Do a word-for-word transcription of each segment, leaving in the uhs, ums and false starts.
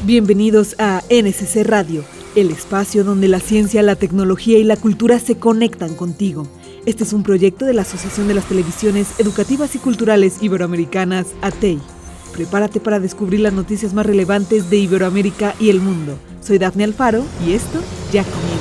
Bienvenidos a N S C Radio, el espacio donde la ciencia, la tecnología y la cultura se conectan contigo. Este es un proyecto de la Asociación de las Televisiones Educativas y Culturales Iberoamericanas, A T E I. Prepárate para descubrir las noticias más relevantes de Iberoamérica y el mundo. Soy Dafne Alfaro y esto ya comienza.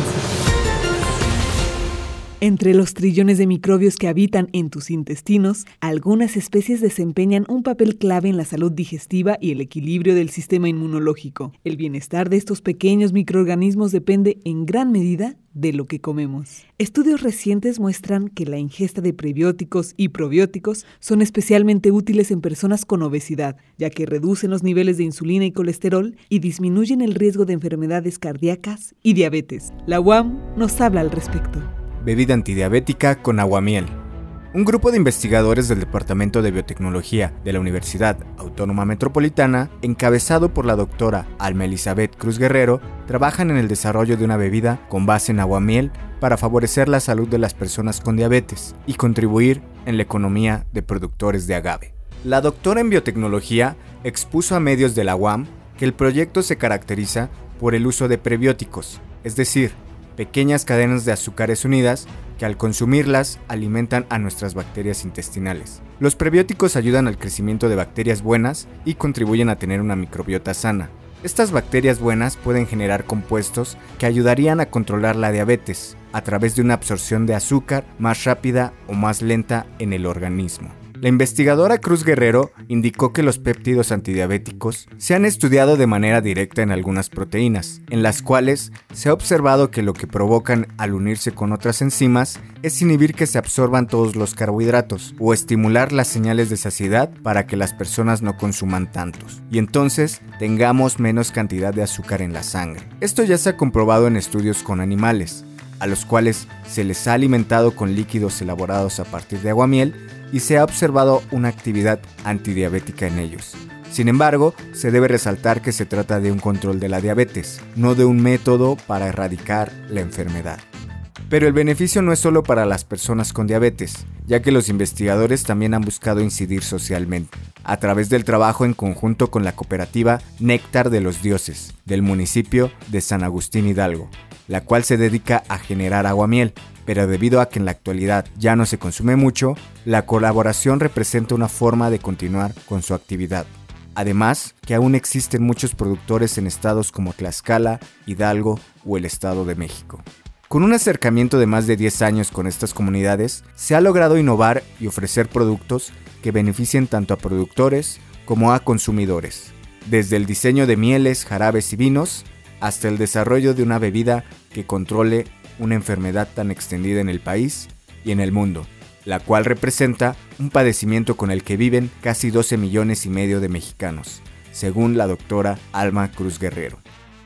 Entre los trillones de microbios que habitan en tus intestinos, algunas especies desempeñan un papel clave en la salud digestiva y el equilibrio del sistema inmunológico. El bienestar de estos pequeños microorganismos depende en gran medida de lo que comemos. Estudios recientes muestran que la ingesta de prebióticos y probióticos son especialmente útiles en personas con obesidad, ya que reducen los niveles de insulina y colesterol y disminuyen el riesgo de enfermedades cardíacas y diabetes. La U A M nos habla al respecto. Bebida antidiabética con aguamiel. Un grupo de investigadores del Departamento de Biotecnología de la Universidad Autónoma Metropolitana, encabezado por la doctora Alma Elizabeth Cruz Guerrero, trabajan en el desarrollo de una bebida con base en aguamiel para favorecer la salud de las personas con diabetes y contribuir en la economía de productores de agave. La doctora en biotecnología expuso a medios de la U A M que el proyecto se caracteriza por el uso de prebióticos, es decir, pequeñas cadenas de azúcares unidas que al consumirlas alimentan a nuestras bacterias intestinales. Los prebióticos ayudan al crecimiento de bacterias buenas y contribuyen a tener una microbiota sana. Estas bacterias buenas pueden generar compuestos que ayudarían a controlar la diabetes a través de una absorción de azúcar más rápida o más lenta en el organismo. La investigadora Cruz Guerrero indicó que los péptidos antidiabéticos se han estudiado de manera directa en algunas proteínas, en las cuales se ha observado que lo que provocan al unirse con otras enzimas es inhibir que se absorban todos los carbohidratos o estimular las señales de saciedad para que las personas no consuman tantos y entonces tengamos menos cantidad de azúcar en la sangre. Esto ya se ha comprobado en estudios con animales, a los cuales se les ha alimentado con líquidos elaborados a partir de aguamiel y se ha observado una actividad antidiabética en ellos. Sin embargo, se debe resaltar que se trata de un control de la diabetes, no de un método para erradicar la enfermedad. Pero el beneficio no es solo para las personas con diabetes, ya que los investigadores también han buscado incidir socialmente, a través del trabajo en conjunto con la cooperativa Néctar de los Dioses, del municipio de San Agustín Hidalgo, la cual se dedica a generar aguamiel, pero debido a que en la actualidad ya no se consume mucho, la colaboración representa una forma de continuar con su actividad. Además, que aún existen muchos productores en estados como Tlaxcala, Hidalgo o el Estado de México. Con un acercamiento de más de diez años con estas comunidades, se ha logrado innovar y ofrecer productos que beneficien tanto a productores como a consumidores, desde el diseño de mieles, jarabes y vinos, hasta el desarrollo de una bebida que controle una enfermedad tan extendida en el país y en el mundo, la cual representa un padecimiento con el que viven casi doce millones y medio de mexicanos, según la doctora Alma Cruz Guerrero.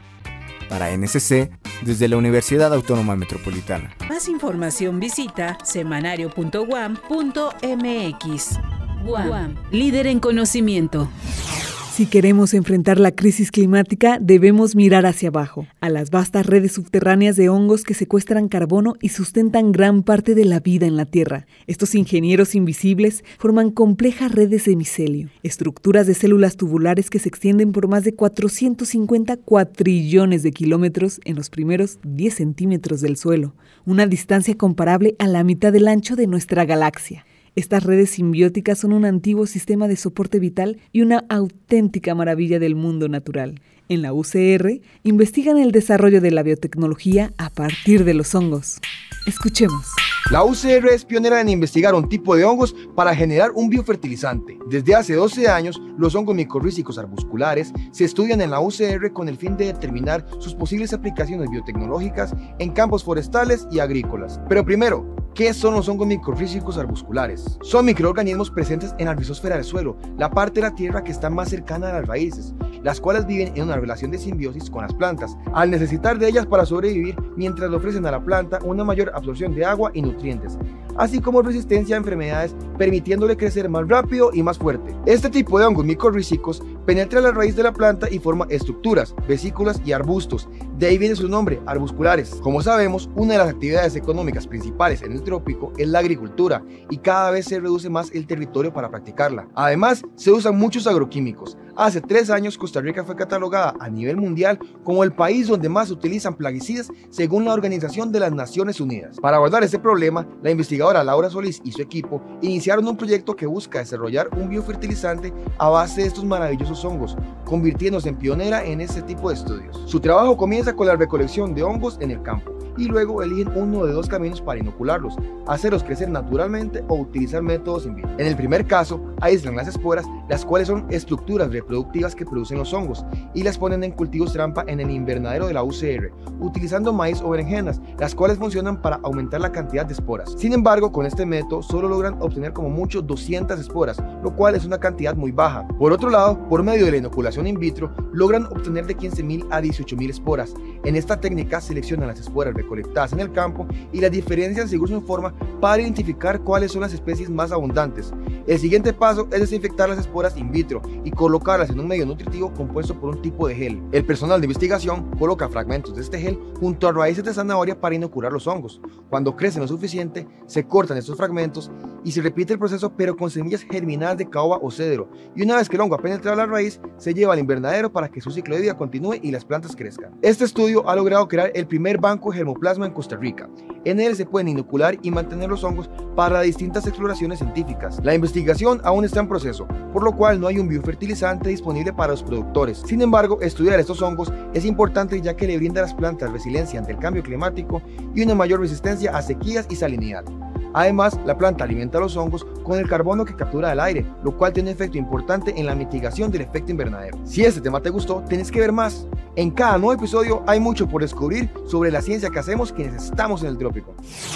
Para N S C, desde la Universidad Autónoma Metropolitana. Más información visita semanario punto u a m punto m x. U A M, líder en conocimiento. Si queremos enfrentar la crisis climática, debemos mirar hacia abajo, a las vastas redes subterráneas de hongos que secuestran carbono y sustentan gran parte de la vida en la Tierra. Estos ingenieros invisibles forman complejas redes de micelio, estructuras de células tubulares que se extienden por más de cuatrocientos cincuenta cuatrillones de kilómetros en los primeros diez centímetros del suelo, una distancia comparable a la mitad del ancho de nuestra galaxia. Estas redes simbióticas son un antiguo sistema de soporte vital y una auténtica maravilla del mundo natural. En la U C R investigan el desarrollo de la biotecnología a partir de los hongos. Escuchemos. La U C R es pionera en investigar un tipo de hongos para generar un biofertilizante. Desde hace doce años, los hongos micorrízicos arbusculares se estudian en la U C R con el fin de determinar sus posibles aplicaciones biotecnológicas en campos forestales y agrícolas. Pero primero, ¿qué son los hongos micorrízicos arbusculares? Son microorganismos presentes en la rizosfera del suelo, la parte de la tierra que está más cercana a las raíces, las cuales viven en una relación de simbiosis con las plantas, al necesitar de ellas para sobrevivir mientras le ofrecen a la planta una mayor absorción de agua y nutrientes, así como resistencia a enfermedades, permitiéndole crecer más rápido y más fuerte. Este tipo de hongos micorrízicos Penetra la raíz de la planta y forma estructuras, vesículas y arbustos. De ahí viene su nombre, arbusculares. Como sabemos, una de las actividades económicas principales en el trópico es la agricultura y cada vez se reduce más el territorio para practicarla. Además, se usan muchos agroquímicos. Hace tres años, Costa Rica fue catalogada a nivel mundial como el país donde más se utilizan plaguicidas según la Organización de las Naciones Unidas. Para abordar este problema, la investigadora Laura Solís y su equipo iniciaron un proyecto que busca desarrollar un biofertilizante a base de estos maravillosos hongos, convirtiéndose en pionera en este tipo de estudios. Su trabajo comienza con la recolección de hongos en el campo y luego eligen uno de dos caminos para inocularlos, hacerlos crecer naturalmente o utilizar métodos in vitro. En el primer caso, aíslan las esporas, las cuales son estructuras reproductivas que producen los hongos, y las ponen en cultivos trampa en el invernadero de la U C R, utilizando maíz o berenjenas, las cuales funcionan para aumentar la cantidad de esporas. Sin embargo, con este método solo logran obtener como mucho doscientas esporas, lo cual es una cantidad muy baja. Por otro lado, por medio de la inoculación in vitro, logran obtener de quince mil a dieciocho mil esporas. En esta técnica seleccionan las esporas recolectadas en el campo y las diferencian según su forma para identificar cuáles son las especies más abundantes. El siguiente paso es desinfectar las esporas in vitro y colocarlas en un medio nutritivo compuesto por un tipo de gel. El personal de investigación coloca fragmentos de este gel junto a raíces de zanahoria para inocular los hongos. Cuando crecen lo suficiente, se cortan estos fragmentos y se repite el proceso pero con semillas germinadas de caoba o cedro, y una vez que el hongo ha penetrado la raíz, se lleva al invernadero para que su ciclo de vida continúe y las plantas crezcan. Este estudio ha logrado crear el primer banco de germoplasma en Costa Rica. En él se pueden inocular y mantener los hongos para distintas exploraciones científicas. La investigación aún está en proceso, por lo cual no hay un biofertilizante disponible para los productores. Sin embargo, estudiar estos hongos es importante ya que le brinda a las plantas resiliencia ante el cambio climático y una mayor resistencia a sequías y salinidad. Además, la planta alimenta a los hongos con el carbono que captura del aire, lo cual tiene un efecto importante en la mitigación del efecto invernadero. Si este tema te gustó, tienes que ver más. En cada nuevo episodio hay mucho por descubrir sobre la ciencia que hacemos quienes estamos en el trópico.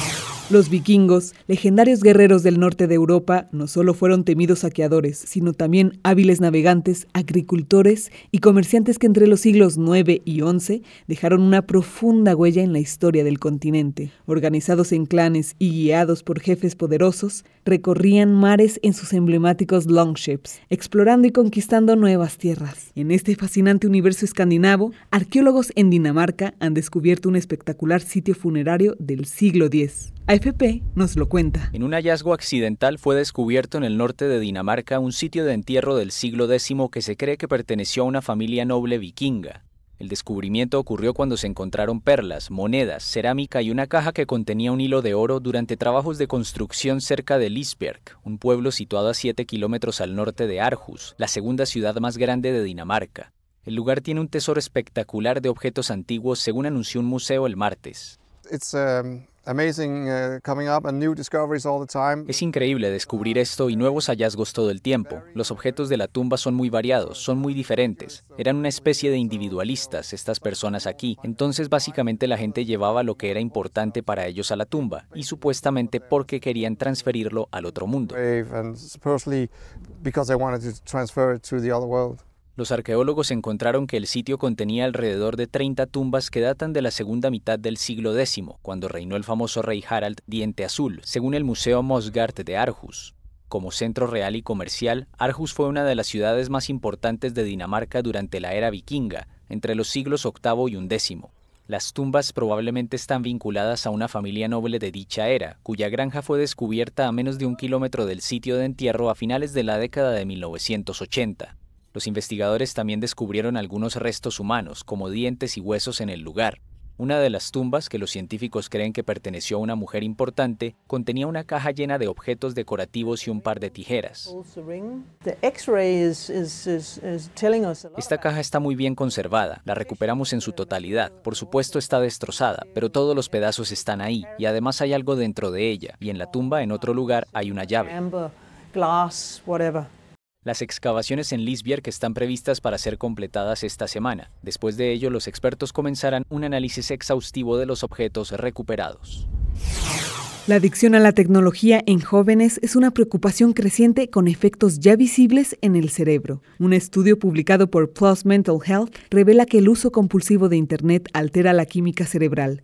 Los vikingos, legendarios guerreros del norte de Europa, no solo fueron temidos saqueadores, sino también hábiles navegantes, agricultores y comerciantes que entre los siglos nueve y once dejaron una profunda huella en la historia del continente. Organizados en clanes y guiados por jefes poderosos, recorrían mares en sus emblemáticos longships, explorando y conquistando nuevas tierras. En este fascinante universo escandinavo, arqueólogos en Dinamarca han descubierto un espectacular sitio funerario del siglo diez. A F P nos lo cuenta. En un hallazgo accidental fue descubierto en el norte de Dinamarca un sitio de entierro del siglo décimo que se cree que perteneció a una familia noble vikinga. El descubrimiento ocurrió cuando se encontraron perlas, monedas, cerámica y una caja que contenía un hilo de oro durante trabajos de construcción cerca de Lisbjerg, un pueblo situado a siete kilómetros al norte de Aarhus, la segunda ciudad más grande de Dinamarca. El lugar tiene un tesoro espectacular de objetos antiguos, según anunció un museo el martes. It's, um... Amazing, uh, coming up and new discoveries all the time. Es increíble descubrir esto y nuevos hallazgos todo el tiempo. Los objetos de la tumba son muy variados, son muy diferentes. Eran una especie de individualistas, estas personas aquí. Entonces básicamente la gente llevaba lo que era importante para ellos a la tumba y supuestamente porque querían transferirlo al otro mundo. And supposedly because they wanted to transfer it to the other world. Los arqueólogos encontraron que el sitio contenía alrededor de treinta tumbas que datan de la segunda mitad del siglo décimo, cuando reinó el famoso rey Harald Diente Azul, según el Museo Mosgard de Aarhus. Como centro real y comercial, Aarhus fue una de las ciudades más importantes de Dinamarca durante la era vikinga, entre los siglos octavo y undécimo. Las tumbas probablemente están vinculadas a una familia noble de dicha era, cuya granja fue descubierta a menos de un kilómetro del sitio de entierro a finales de la década de mil novecientos ochenta. Los investigadores también descubrieron algunos restos humanos, como dientes y huesos en el lugar. Una de las tumbas, que los científicos creen que perteneció a una mujer importante, contenía una caja llena de objetos decorativos y un par de tijeras. Esta caja está muy bien conservada, la recuperamos en su totalidad. Por supuesto está destrozada, pero todos los pedazos están ahí, y además hay algo dentro de ella, y en la tumba, en otro lugar, hay una llave. Las excavaciones en Lisbjerg están previstas para ser completadas esta semana. Después de ello, los expertos comenzarán un análisis exhaustivo de los objetos recuperados. La adicción a la tecnología en jóvenes es una preocupación creciente con efectos ya visibles en el cerebro. Un estudio publicado por PLOS Mental Health revela que el uso compulsivo de Internet altera la química cerebral,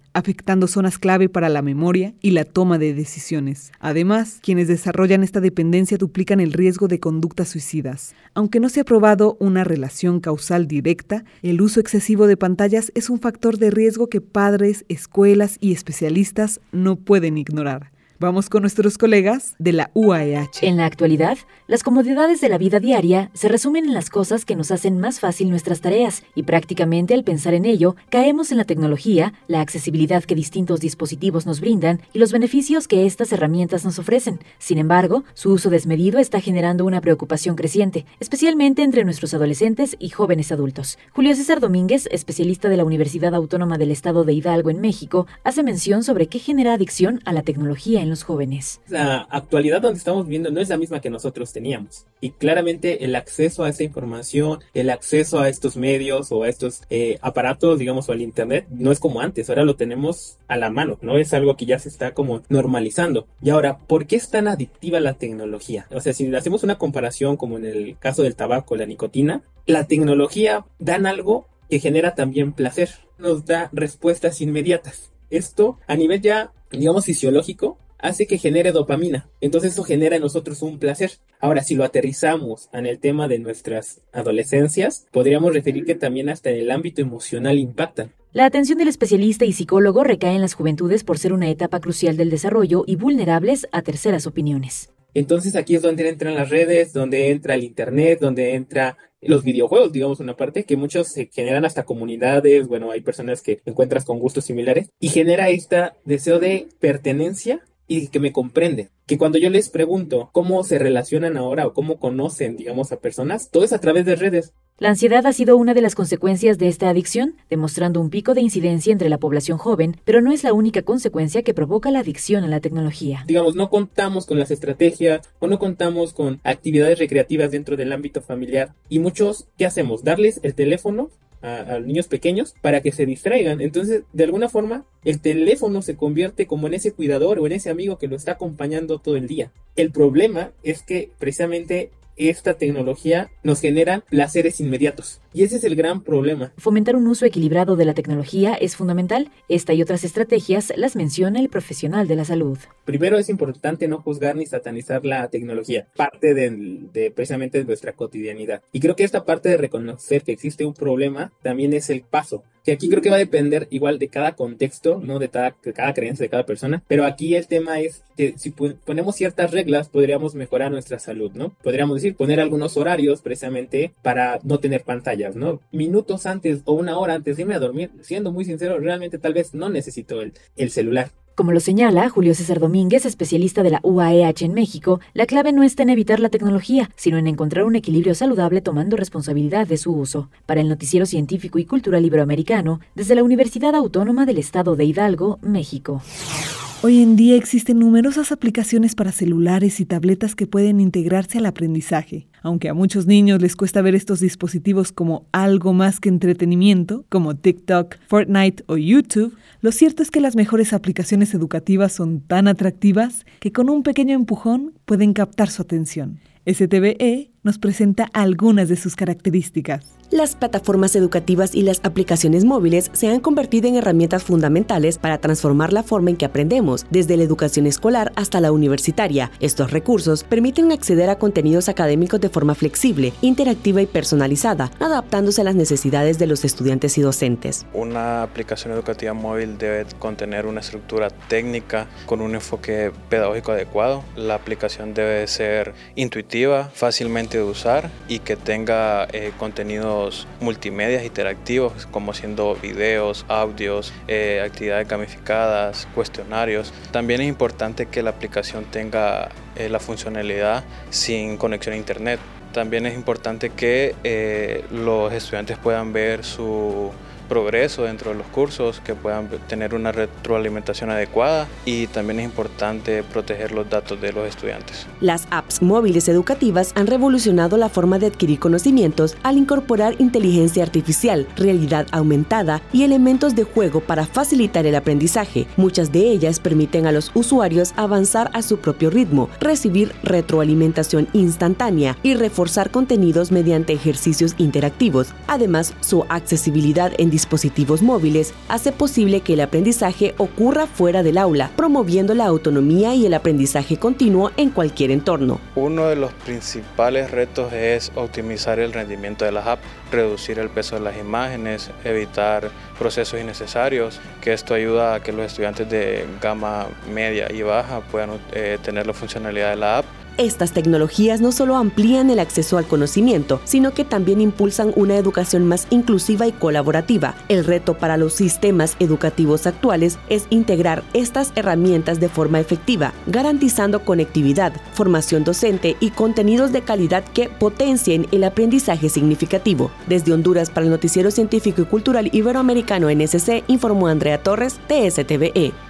afectando zonas clave para la memoria y la toma de decisiones. Además, quienes desarrollan esta dependencia duplican el riesgo de conductas suicidas. Aunque no se ha probado una relación causal directa, el uso excesivo de pantallas es un factor de riesgo que padres, escuelas y especialistas no pueden ignorar. Vamos con nuestros colegas de la U A E H. En la actualidad, las comodidades de la vida diaria se resumen en las cosas que nos hacen más fácil nuestras tareas y prácticamente al pensar en ello, caemos en la tecnología, la accesibilidad que distintos dispositivos nos brindan y los beneficios que estas herramientas nos ofrecen. Sin embargo, su uso desmedido está generando una preocupación creciente, especialmente entre nuestros adolescentes y jóvenes adultos. Julio César Domínguez, especialista de la Universidad Autónoma del Estado de Hidalgo en México, hace mención sobre qué genera adicción a la tecnología en los jóvenes. La actualidad donde estamos viviendo no es la misma que nosotros teníamos y claramente el acceso a esta información, el acceso a estos medios o a estos eh, aparatos, digamos, o al internet no es como antes, ahora lo tenemos a la mano, no es algo que ya se está como normalizando. Y ahora, ¿por qué es tan adictiva la tecnología? O sea, si hacemos una comparación como en el caso del tabaco, la nicotina, la tecnología dan algo que genera también placer, nos da respuestas inmediatas. Esto a nivel ya, digamos, fisiológico, hace que genere dopamina. Entonces eso genera en nosotros un placer. Ahora, si lo aterrizamos en el tema de nuestras adolescencias, podríamos referir que también hasta en el ámbito emocional impactan. La atención del especialista y psicólogo recae en las juventudes por ser una etapa crucial del desarrollo y vulnerables a terceras opiniones. Entonces aquí es donde entran las redes, donde entra el internet, donde entra los videojuegos, digamos una parte, que muchos se generan hasta comunidades, bueno, hay personas que encuentras con gustos similares y genera este deseo de pertenencia y que me comprenden. Que cuando yo les pregunto cómo se relacionan ahora o cómo conocen, digamos, a personas, todo es a través de redes. La ansiedad ha sido una de las consecuencias de esta adicción, demostrando un pico de incidencia entre la población joven, pero no es la única consecuencia que provoca la adicción a la tecnología. Digamos, no contamos con las estrategias o no contamos con actividades recreativas dentro del ámbito familiar. Y muchos, ¿qué hacemos? Darles el teléfono a, a niños pequeños para que se distraigan. Entonces, de alguna forma, el teléfono se convierte como en ese cuidador o en ese amigo que lo está acompañando todo el día. El problema es que precisamente esta tecnología nos genera placeres inmediatos. Y ese es el gran problema. Fomentar un uso equilibrado de la tecnología es fundamental. Esta y otras estrategias las menciona el profesional de la salud. Primero, es importante no juzgar ni satanizar la tecnología. Parte de, de precisamente de nuestra cotidianidad. Y creo que esta parte de reconocer que existe un problema también es el paso. Que aquí creo que va a depender igual de cada contexto, ¿no? De cada, de cada creencia de cada persona. Pero aquí el tema es que si ponemos ciertas reglas, podríamos mejorar nuestra salud, ¿no? Podríamos decir, poner algunos horarios precisamente para no tener pantallas, ¿no? Minutos antes o una hora antes de irme a dormir, siendo muy sincero, realmente tal vez no necesito el, el celular. Como lo señala Julio César Domínguez, especialista de la U A E H en México, la clave no está en evitar la tecnología, sino en encontrar un equilibrio saludable tomando responsabilidad de su uso. Para el Noticiero Científico y Cultural Iberoamericano, desde la Universidad Autónoma del Estado de Hidalgo, México. Hoy en día existen numerosas aplicaciones para celulares y tabletas que pueden integrarse al aprendizaje. Aunque a muchos niños les cuesta ver estos dispositivos como algo más que entretenimiento, como TikTok, Fortnite o YouTube, lo cierto es que las mejores aplicaciones educativas son tan atractivas que con un pequeño empujón pueden captar su atención. S T V E nos presenta algunas de sus características. Las plataformas educativas y las aplicaciones móviles se han convertido en herramientas fundamentales para transformar la forma en que aprendemos, desde la educación escolar hasta la universitaria. Estos recursos permiten acceder a contenidos académicos de forma flexible, interactiva y personalizada, adaptándose a las necesidades de los estudiantes y docentes. Una aplicación educativa móvil debe contener una estructura técnica con un enfoque pedagógico adecuado. La aplicación debe ser intuitiva, fácilmente de usar y que tenga eh, contenidos multimedia interactivos como siendo videos, audios, eh, actividades gamificadas, cuestionarios. También es importante que la aplicación tenga eh, la funcionalidad sin conexión a internet. También es importante que eh, los estudiantes puedan ver su progreso dentro de los cursos, que puedan tener una retroalimentación adecuada y también es importante proteger los datos de los estudiantes. Las apps móviles educativas han revolucionado la forma de adquirir conocimientos al incorporar inteligencia artificial, realidad aumentada y elementos de juego para facilitar el aprendizaje. Muchas de ellas permiten a los usuarios avanzar a su propio ritmo, recibir retroalimentación instantánea y reforzar contenidos mediante ejercicios interactivos. Además, su accesibilidad en dispositivos móviles hace posible que el aprendizaje ocurra fuera del aula, promoviendo la autonomía y el aprendizaje continuo en cualquier entorno. Uno de los principales retos es optimizar el rendimiento de las apps, reducir el peso de las imágenes, evitar procesos innecesarios, que esto ayuda a que los estudiantes de gama media y baja puedan eh, tener la funcionalidad de la app. Estas tecnologías no solo amplían el acceso al conocimiento, sino que también impulsan una educación más inclusiva y colaborativa. El reto para los sistemas educativos actuales es integrar estas herramientas de forma efectiva, garantizando conectividad, formación docente y contenidos de calidad que potencien el aprendizaje significativo. Desde Honduras para el Noticiero Científico y Cultural Iberoamericano N S C, informó Andrea Torres, T S T V E.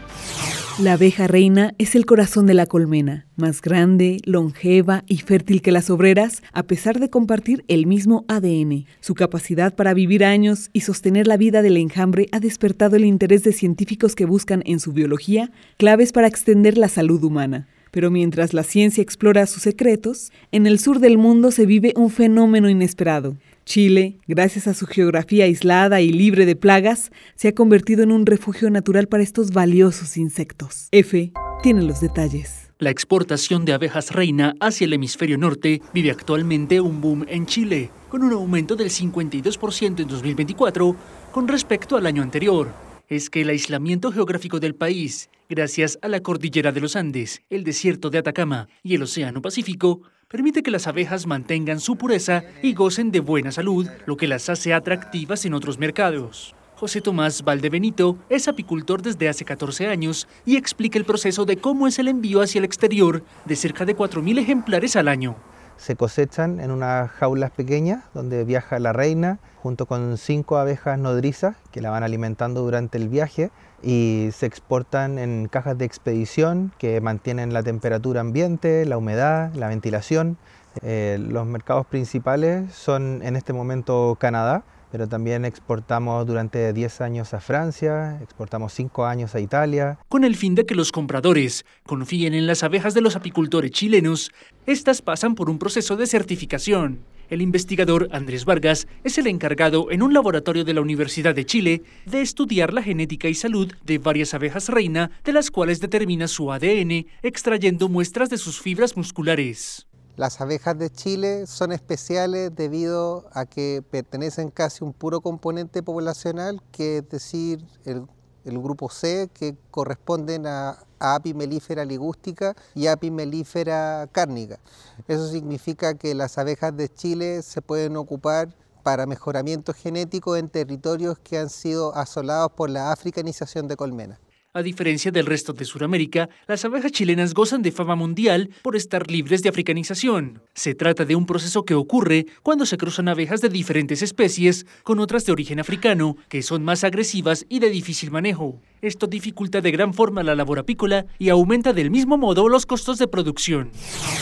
La abeja reina es el corazón de la colmena, más grande, longeva y fértil que las obreras, a pesar de compartir el mismo A D N. Su capacidad para vivir años y sostener la vida del enjambre ha despertado el interés de científicos que buscan en su biología claves para extender la salud humana. Pero mientras la ciencia explora sus secretos, en el sur del mundo se vive un fenómeno inesperado. Chile, gracias a su geografía aislada y libre de plagas, se ha convertido en un refugio natural para estos valiosos insectos. F tiene los detalles. La exportación de abejas reina hacia el hemisferio norte vive actualmente un boom en Chile, con un aumento del cincuenta y dos por ciento en dos mil veinticuatro con respecto al año anterior. Es que el aislamiento geográfico del país, gracias a la cordillera de los Andes, el desierto de Atacama y el Océano Pacífico, permite que las abejas mantengan su pureza y gocen de buena salud, lo que las hace atractivas en otros mercados. José Tomás Valdebenito es apicultor desde hace catorce años y explica el proceso de cómo es el envío hacia el exterior de cerca de cuatro mil ejemplares al año. Se cosechan en unas jaulas pequeñas donde viaja la reina junto con cinco abejas nodrizas que la van alimentando durante el viaje y se exportan en cajas de expedición que mantienen la temperatura ambiente, la humedad, la ventilación. Eh, los mercados principales son en este momento Canadá, pero también exportamos durante diez años a Francia, exportamos cinco años a Italia. Con el fin de que los compradores confíen en las abejas de los apicultores chilenos, estas pasan por un proceso de certificación. El investigador Andrés Vargas es el encargado en un laboratorio de la Universidad de Chile de estudiar la genética y salud de varias abejas reina, de las cuales determina su A D N, extrayendo muestras de sus fibras musculares. Las abejas de Chile son especiales debido a que pertenecen casi a un puro componente poblacional, que es decir, el, el grupo C, que corresponden a, a Apis mellifera ligústica y Apis mellifera cárnica. Eso significa que las abejas de Chile se pueden ocupar para mejoramiento genético en territorios que han sido asolados por la africanización de colmenas. A diferencia del resto de Sudamérica, las abejas chilenas gozan de fama mundial por estar libres de africanización. Se trata de un proceso que ocurre cuando se cruzan abejas de diferentes especies con otras de origen africano, que son más agresivas y de difícil manejo. Esto dificulta de gran forma la labor apícola y aumenta del mismo modo los costos de producción.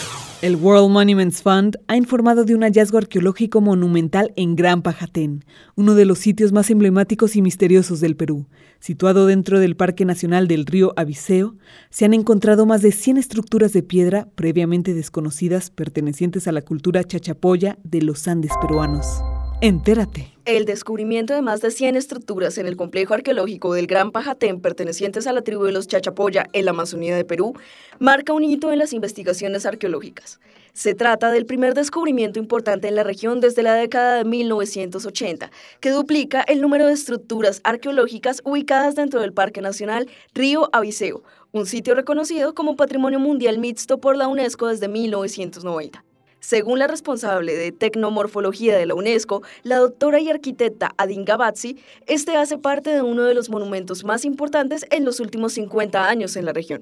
El World Monuments Fund ha informado de un hallazgo arqueológico monumental en Gran Pajatén, uno de los sitios más emblemáticos y misteriosos del Perú. Situado dentro del Parque Nacional del Río Abiseo, se han encontrado más de cien estructuras de piedra previamente desconocidas pertenecientes a la cultura chachapoya de los Andes peruanos. Entérate. El descubrimiento de más de cien estructuras en el complejo arqueológico del Gran Pajatén pertenecientes a la tribu de los Chachapoya en la Amazonía de Perú marca un hito en las investigaciones arqueológicas. Se trata del primer descubrimiento importante en la región desde la década de mil novecientos ochenta, que duplica el número de estructuras arqueológicas ubicadas dentro del Parque Nacional Río Abiseo, un sitio reconocido como Patrimonio Mundial Mixto por la UNESCO desde mil novecientos noventa. Según la responsable de Tecnomorfología de la UNESCO, la doctora y arquitecta Adinga Batsi, este hace parte de uno de los monumentos más importantes en los últimos cincuenta años en la región.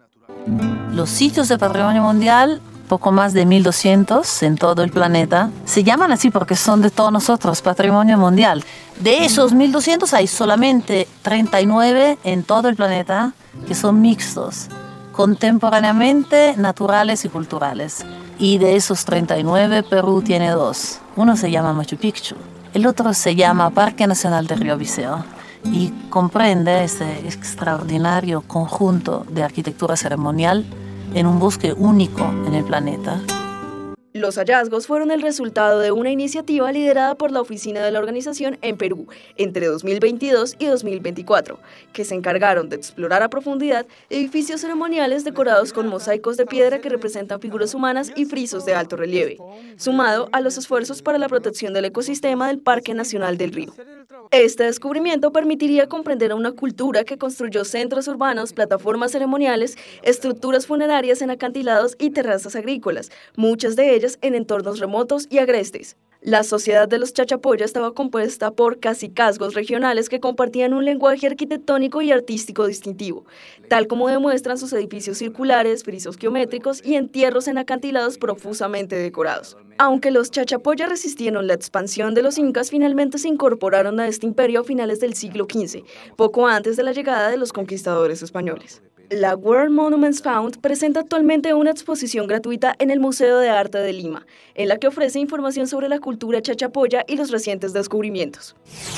Los sitios de Patrimonio Mundial, poco más de mil doscientos en todo el planeta, se llaman así porque son de todos nosotros, Patrimonio Mundial. De esos mil doscientos hay solamente treinta y nueve en todo el planeta que son mixtos, contemporáneamente naturales y culturales. Y de esos treinta y nueve, Perú tiene dos. Uno se llama Machu Picchu, el otro se llama Parque Nacional del Río Abiseo y comprende este extraordinario conjunto de arquitectura ceremonial en un bosque único en el planeta. Los hallazgos fueron el resultado de una iniciativa liderada por la oficina de la organización en Perú entre dos mil veintidós y dos mil veinticuatro, que se encargaron de explorar a profundidad edificios ceremoniales decorados con mosaicos de piedra que representan figuras humanas y frisos de alto relieve, sumado a los esfuerzos para la protección del ecosistema del Parque Nacional del Río. Este descubrimiento permitiría comprender a una cultura que construyó centros urbanos, plataformas ceremoniales, estructuras funerarias en acantilados y terrazas agrícolas, muchas de ellas en entornos remotos y agrestes. La sociedad de los Chachapoya estaba compuesta por cacicazgos regionales que compartían un lenguaje arquitectónico y artístico distintivo, tal como demuestran sus edificios circulares, frisos geométricos y entierros en acantilados profusamente decorados. Aunque los Chachapoya resistieron la expansión de los incas, finalmente se incorporaron a este imperio a finales del siglo quince, poco antes de la llegada de los conquistadores españoles. La World Monuments Fund presenta actualmente una exposición gratuita en el Museo de Arte de Lima, en la que ofrece información sobre la cultura chachapoya y los recientes descubrimientos.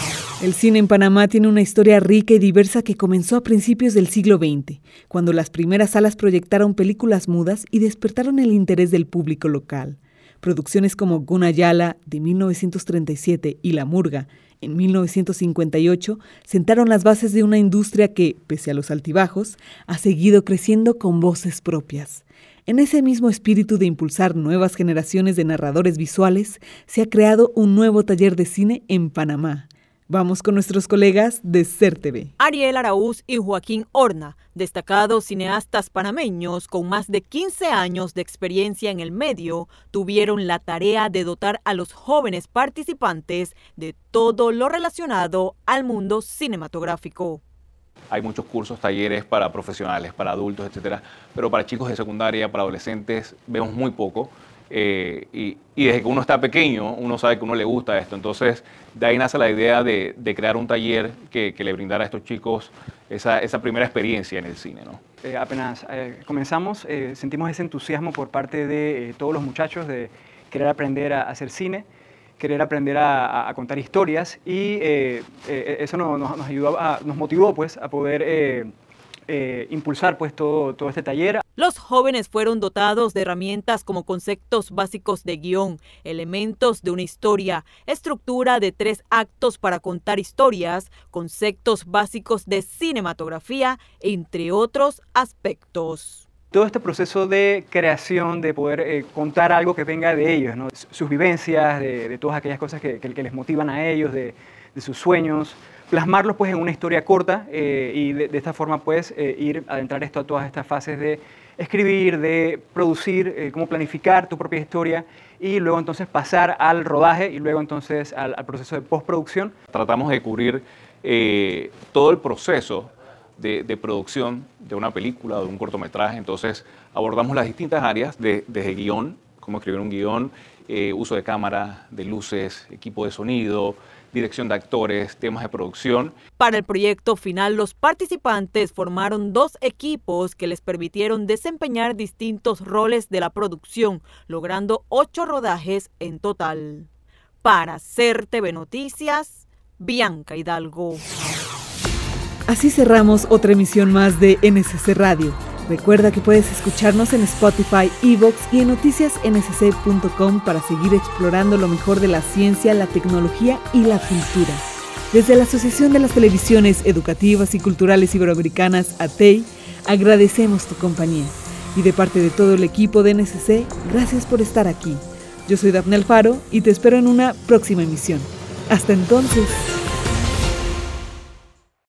El cine en Panamá tiene una historia rica y diversa que comenzó a principios del siglo veinte, cuando las primeras salas proyectaron películas mudas y despertaron el interés del público local. Producciones como Gunayala, de mil novecientos treinta y siete, y La Murga, en mil novecientos cincuenta y ocho, sentaron las bases de una industria que, pese a los altibajos, ha seguido creciendo con voces propias. En ese mismo espíritu de impulsar nuevas generaciones de narradores visuales, se ha creado un nuevo taller de cine en Panamá. Vamos con nuestros colegas de SER T V. Ariel Araúz y Joaquín Horna, destacados cineastas panameños con más de quince años de experiencia en el medio, tuvieron la tarea de dotar a los jóvenes participantes de todo lo relacionado al mundo cinematográfico. Hay muchos cursos, talleres para profesionales, para adultos, etcétera, pero para chicos de secundaria, para adolescentes, vemos muy poco. Eh, y, y desde que uno está pequeño, uno sabe que a uno le gusta esto. Entonces, de ahí nace la idea de, de crear un taller que, que le brindara a estos chicos esa, esa primera experiencia en el cine, ¿no? Eh, apenas eh, comenzamos, eh, sentimos ese entusiasmo por parte de eh, todos los muchachos de querer aprender a hacer cine, querer aprender a, a contar historias, y eh, eh, eso nos, nos, ayudó a, nos motivó pues, a poder eh, eh, impulsar pues, todo, todo este taller. Los jóvenes fueron dotados de herramientas como conceptos básicos de guión, elementos de una historia, estructura de tres actos para contar historias, conceptos básicos de cinematografía, entre otros aspectos. Todo este proceso de creación, de poder eh, contar algo que venga de ellos, ¿no? Sus vivencias, de, de todas aquellas cosas que, que, que les motivan a ellos, de, de sus sueños, plasmarlos pues en una historia corta eh, y de, de esta forma pues eh, ir a adentrar esto a todas estas fases de escribir, de producir, eh, cómo planificar tu propia historia y luego entonces pasar al rodaje y luego entonces al, al proceso de postproducción. Tratamos de cubrir eh, todo el proceso de, de producción de una película o de un cortometraje, entonces abordamos las distintas áreas de, desde guión, cómo escribir un guión, eh, uso de cámara, de luces, equipo de sonido, dirección de actores, temas de producción. Para el proyecto final, los participantes formaron dos equipos que les permitieron desempeñar distintos roles de la producción, logrando ocho rodajes en total. Para SER T V Noticias, Bianca Hidalgo. Así cerramos otra emisión más de N S C Radio. Recuerda que puedes escucharnos en Spotify, iVoox y en noticias n s c punto com para seguir explorando lo mejor de la ciencia, la tecnología y la cultura. Desde la Asociación de las Televisiones Educativas y Culturales Iberoamericanas, A T E I, agradecemos tu compañía. Y de parte de todo el equipo de N S C, gracias por estar aquí. Yo soy Dafne Alfaro y te espero en una próxima emisión. Hasta entonces.